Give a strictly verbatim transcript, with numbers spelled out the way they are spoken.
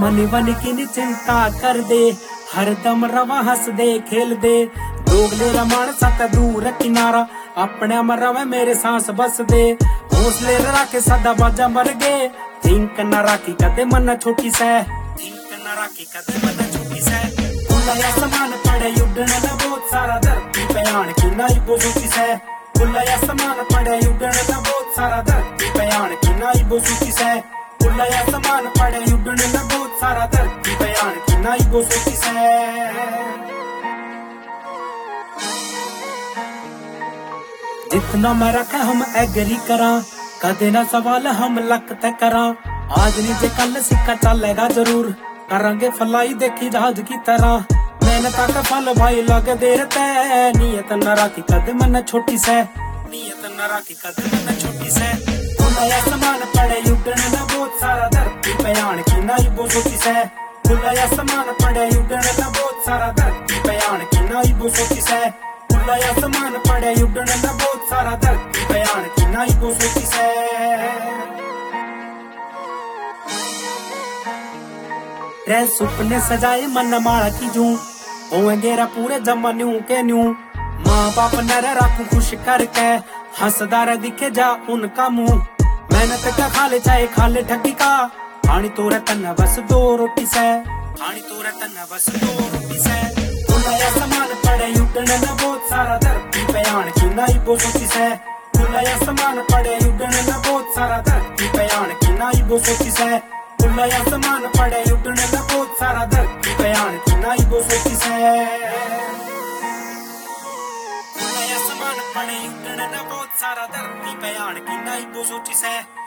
Money one की नी चिंता कर दे, हरदम रवा हस दे खेल दे। दोगले रमण सत दूर किनारा, अपने मरवे मेरे सांस बस दे। हौसले राखे सदा बाजा मर गए, थिंक न राखी कदे मन छोटी से, थिंक न राखी कदे मन छोटी से। खुला आसमान पड़े उड़ने न बहुत सारा, धरती पे आन की नाई बोसूची से। खुला आसमान पड़े उड़ने न बहुत सारा, धरती पे आन की नाई बोसूची से। खुला आसमान पड़े उड़ने न बहुत सारा, धरती पे आन की नाई बोसूची से। जितना मैं रखा हम एग्री करा, कदे ना सवाल हम लक तय करा। आज नहीं जे कल सिक्का चलेगा जरूर, करांगे फलाई देखी जहाज की तरह। मेहनत का फल भाई लगे देर तय, नियत न राखी कदे मन छोटी से, नियत न राखी कदे मन छोटी से। खुला आसमान पड़े उड़ने न बहुत सारा, धरती पे आन की नाई बोसूची से। खुला आसमान पड़े उड़ने न बहुत सारा, धरती पे आन की नाई बोसूची से। खुला आसमान पड़े उड़ने न बहुत सारा, धरती पे आन की नाई बोसूची से। रे सुपने सजाए मन माड़ा की जू, होंगे रा पूरे जमान्यू के न्यू। माँ बाप नर राखू खुश करके, हंसदार दिखे जा उनका मुंह। मेहनत का खाले चाहे खाले ठगी का, खानी तो रतन बस दो रोटी से, खानी तो रतन बस दो रोटी से। खुला आसमान पड़े उड़ने न बहुत सारा, धरती पे आन की नाई बोसूची से। खुला आसमान पड़े उड़ने न बहुत सारा, धरती पे आन की नाई बोसूची से। खुला आसमान पड़े उड़ने न बहुत सारा, धरती पे आन की नाई बोसूची से। खुला आसमान पड़े उड़ने न बहुत सारा, धरती पे आन की नाई बोसूची से।